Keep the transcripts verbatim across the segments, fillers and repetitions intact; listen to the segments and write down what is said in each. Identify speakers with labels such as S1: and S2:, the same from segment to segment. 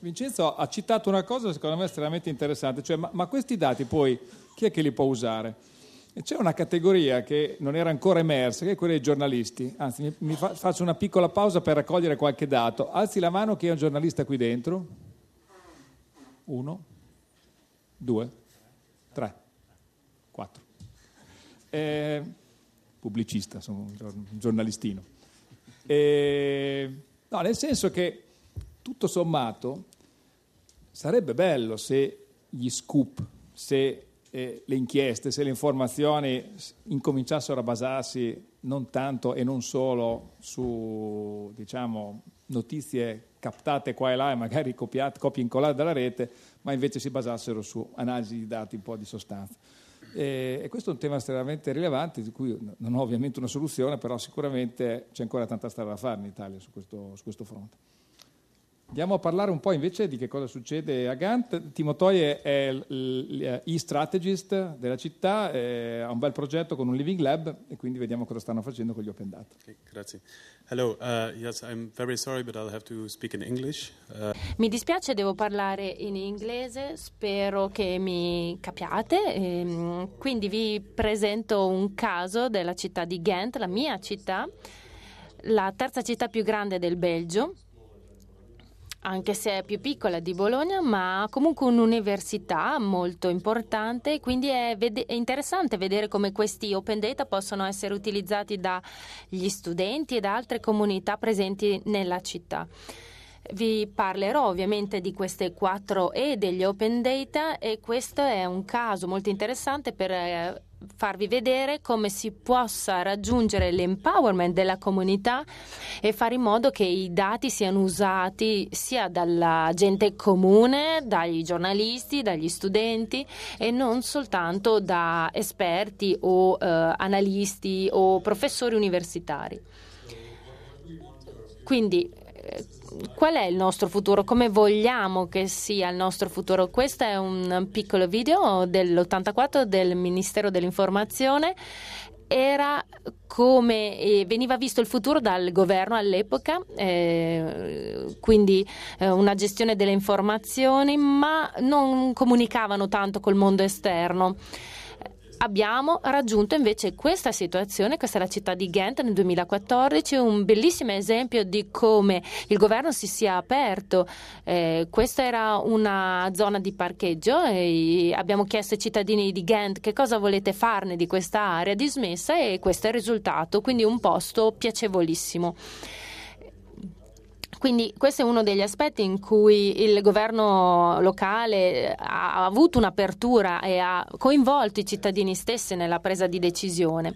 S1: Vincenzo ha citato una cosa secondo me estremamente interessante, cioè ma, ma questi dati poi chi è che li può usare? E c'è una categoria che non era ancora emersa, che è quella dei giornalisti. Anzi, mi, mi fa, faccio una piccola pausa per raccogliere qualche dato. Alzi la mano chi è un giornalista qui dentro. Uno, due, tre, quattro. Eh, pubblicista, sono un giornalistino. Eh, no, nel senso che tutto sommato sarebbe bello se gli scoop, se eh, le inchieste, se le informazioni incominciassero a basarsi non tanto e non solo su, diciamo, notizie captate qua e là e magari copiate, copie incollate dalla rete, ma invece si basassero su analisi di dati, un po' di sostanza. E, e questo è un tema estremamente rilevante di cui non ho ovviamente una soluzione, però sicuramente c'è ancora tanta strada da fare in Italia su questo, su questo fronte. Andiamo a parlare un po' invece di che cosa succede a Gand. Timotoi è l'e-strategist della città, ha un bel progetto con un living lab e quindi vediamo cosa stanno facendo con gli open data.
S2: Okay, grazie. Hello, uh, yes, I'm very sorry but I'll have to speak in English. Uh...
S3: Mi dispiace, devo parlare in inglese, spero che mi capiate. Ehm, quindi vi presento un caso della città di Ghent, la mia città, la terza città più grande del Belgio, anche se è più piccola di Bologna, ma comunque un'università molto importante, quindi è, vede- è interessante vedere come questi open data possono essere utilizzati dagli studenti e da altre comunità presenti nella città. Vi parlerò ovviamente di queste quattro E degli open data e questo è un caso molto interessante per eh, farvi vedere come si possa raggiungere l'empowerment della comunità e fare in modo che i dati siano usati sia dalla gente comune, dagli giornalisti, dagli studenti e non soltanto da esperti o eh, analisti o professori universitari. Quindi eh, qual è il nostro futuro? Come vogliamo che sia il nostro futuro? Questo è un piccolo video dell'ottantaquattro del Ministero dell'Informazione. Era come eh, veniva visto il futuro dal governo all'epoca, eh, quindi eh, una gestione delle informazioni, ma non comunicavano tanto col mondo esterno. Abbiamo raggiunto invece questa situazione, questa è la città di Ghent nel duemilaquattordici, un bellissimo esempio di come il governo si sia aperto. Eh, questa era una zona di parcheggio e abbiamo chiesto ai cittadini di Ghent che cosa volete farne di questa area dismessa e questo è il risultato, quindi un posto piacevolissimo. Quindi questo è uno degli aspetti in cui il governo locale ha avuto un'apertura e ha coinvolto i cittadini stessi nella presa di decisione.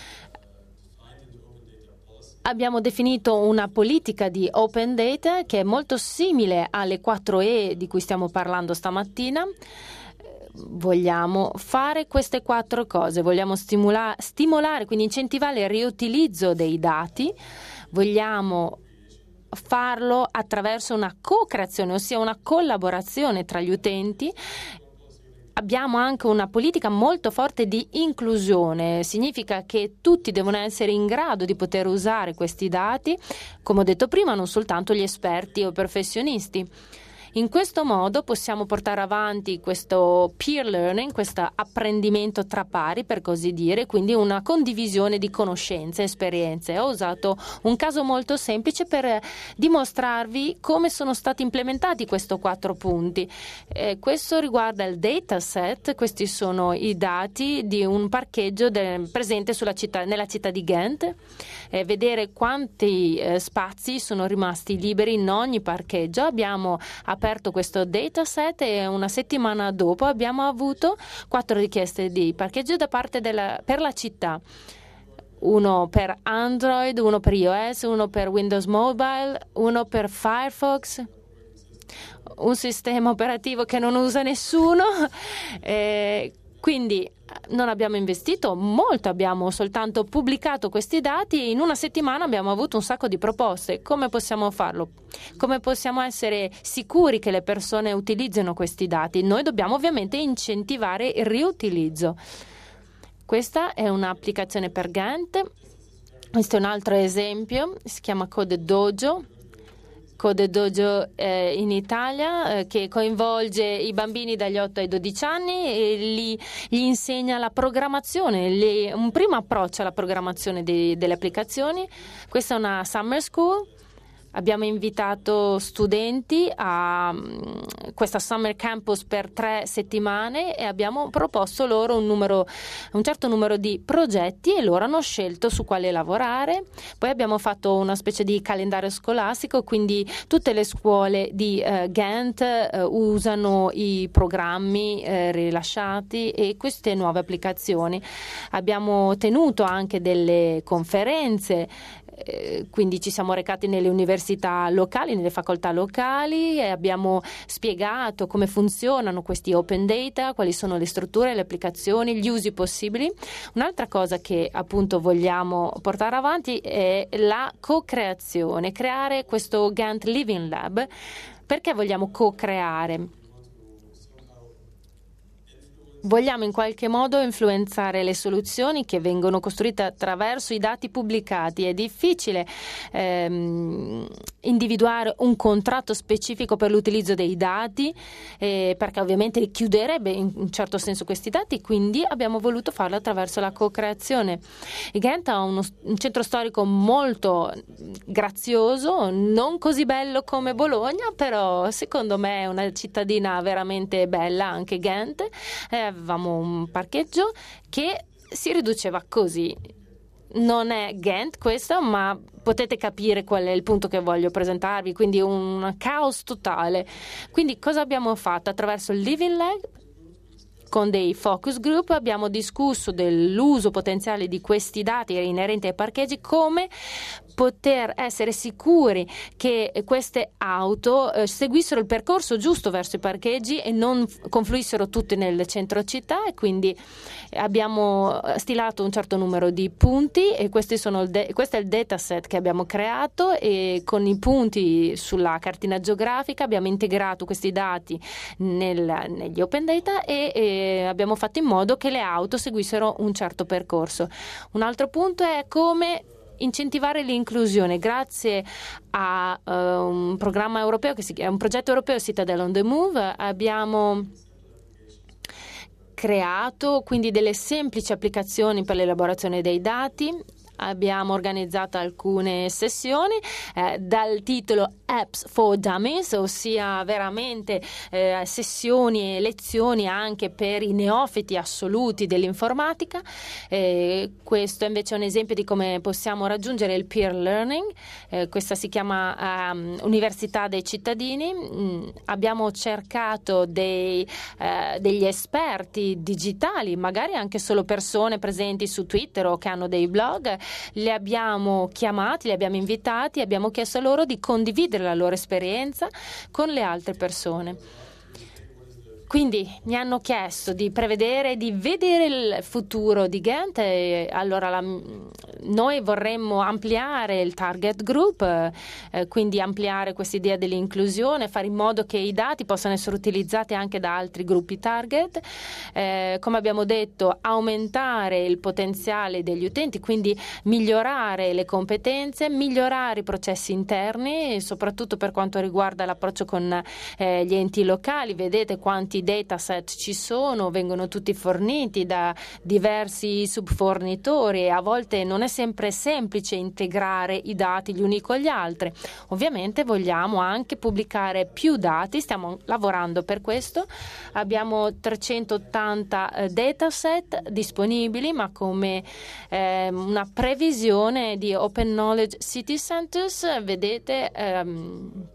S3: Abbiamo definito una politica di open data che è molto simile alle quattro E di cui stiamo parlando stamattina. Vogliamo fare queste quattro cose, vogliamo stimolare, stimolare quindi incentivare il riutilizzo dei dati, vogliamo farlo attraverso una co-creazione, ossia una collaborazione tra gli utenti. Abbiamo anche una politica molto forte di inclusione, significa che tutti devono essere in grado di poter usare questi dati, come ho detto prima, non soltanto gli esperti o professionisti. In questo modo possiamo portare avanti questo peer learning, questo apprendimento tra pari, per così dire, quindi una condivisione di conoscenze e esperienze. Ho usato un caso molto semplice per dimostrarvi come sono stati implementati questi quattro punti. Eh, questo riguarda il dataset, questi sono i dati di un parcheggio de- presente sulla città, nella città di Ghent, eh, vedere quanti eh, spazi sono rimasti liberi in ogni parcheggio. Abbiamo aperto aperto questo dataset e una settimana dopo abbiamo avuto quattro richieste di parcheggio da parte della, per la città. Uno per Android, uno per iOS, uno per Windows Mobile, uno per Firefox, un sistema operativo che non usa nessuno. Eh, quindi non abbiamo investito molto, abbiamo soltanto pubblicato questi dati e in una settimana abbiamo avuto un sacco di proposte. Come possiamo farlo? Come possiamo essere sicuri che le persone utilizzino questi dati? Noi dobbiamo ovviamente incentivare il riutilizzo. Questa è un'applicazione per Ghent. Questo è un altro esempio, si chiama Code Dojo. Code Dojo eh, in Italia, eh, che coinvolge i bambini dagli otto ai dodici anni e li, gli insegna la programmazione, li, un primo approccio alla programmazione de, delle applicazioni. Questa è una summer school. Abbiamo invitato studenti a um, questa Summer Campus per tre settimane e abbiamo proposto loro un, numero, un certo numero di progetti e loro hanno scelto su quale lavorare. Poi abbiamo fatto una specie di calendario scolastico, quindi tutte le scuole di uh, Ghent uh, usano i programmi uh, rilasciati e queste nuove applicazioni. Abbiamo tenuto anche delle conferenze, quindi ci siamo recati nelle università locali, nelle facoltà locali e abbiamo spiegato come funzionano questi open data, quali sono le strutture, le applicazioni, gli usi possibili. Un'altra cosa che appunto vogliamo portare avanti è la co-creazione, creare questo Ghent Living Lab. Perché vogliamo co-creare? Vogliamo in qualche modo influenzare le soluzioni che vengono costruite attraverso i dati pubblicati. È difficile ehm, individuare un contratto specifico per l'utilizzo dei dati, eh, perché ovviamente chiuderebbe in un certo senso questi dati, quindi abbiamo voluto farlo attraverso la co-creazione. Ghent ha uno, un centro storico molto grazioso, non così bello come Bologna, però secondo me è una cittadina veramente bella anche Ghent. Eh, avevamo un parcheggio che si riduceva così. Non è Ghent questo, ma potete capire qual è il punto che voglio presentarvi, quindi un caos totale. Quindi cosa abbiamo fatto? Attraverso il Living Lab, con dei focus group, abbiamo discusso dell'uso potenziale di questi dati inerenti ai parcheggi, come poter essere sicuri che queste auto eh, seguissero il percorso giusto verso i parcheggi e non confluissero tutte nel centro città, e quindi abbiamo stilato un certo numero di punti e questi sono il de- questo è il dataset che abbiamo creato, e con i punti sulla cartina geografica abbiamo integrato questi dati nel, negli open data e, e abbiamo fatto in modo che le auto seguissero un certo percorso. Un altro punto è come incentivare l'inclusione grazie a uh, un programma europeo che si chiama, un progetto europeo Citadel on the Move. Abbiamo creato quindi delle semplici applicazioni per l'elaborazione dei dati. Abbiamo organizzato alcune sessioni eh, dal titolo Apps for Dummies, ossia veramente eh, sessioni e lezioni anche per i neofiti assoluti dell'informatica. Eh, questo invece è un esempio di come possiamo raggiungere il peer learning. Eh, questa si chiama um, Università dei cittadini. Mm, abbiamo cercato dei, eh, degli esperti digitali, magari anche solo persone presenti su Twitter o che hanno dei blog. Li abbiamo chiamati, li abbiamo invitati, abbiamo chiesto loro di condividere la loro esperienza con le altre persone. Quindi mi hanno chiesto di prevedere, di vedere il futuro di Ghent, e allora la, noi vorremmo ampliare il target group, eh, quindi ampliare questa idea dell'inclusione, fare in modo che i dati possano essere utilizzati anche da altri gruppi target, eh, come abbiamo detto, aumentare il potenziale degli utenti, quindi migliorare le competenze, migliorare i processi interni, soprattutto per quanto riguarda l'approccio con eh, gli enti locali. Vedete quanti dataset ci sono, vengono tutti forniti da diversi subfornitori e a volte non è sempre semplice integrare i dati gli uni con gli altri. Ovviamente vogliamo anche pubblicare più dati, stiamo lavorando per questo. Abbiamo trecentottanta eh, dataset disponibili, ma come eh, una previsione di Open Knowledge City Centers, vedete ehm,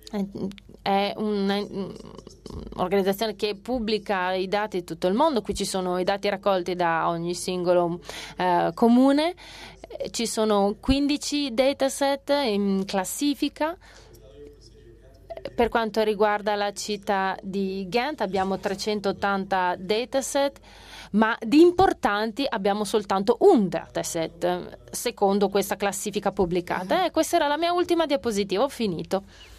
S3: è un'organizzazione che pubblica i dati di tutto il mondo. Qui ci sono i dati raccolti da ogni singolo eh, comune, ci sono quindici dataset in classifica. Per quanto riguarda la città di Ghent abbiamo trecentottanta dataset, ma di importanti abbiamo soltanto un dataset secondo questa classifica pubblicata. Eh, questa era la mia ultima diapositiva, ho finito.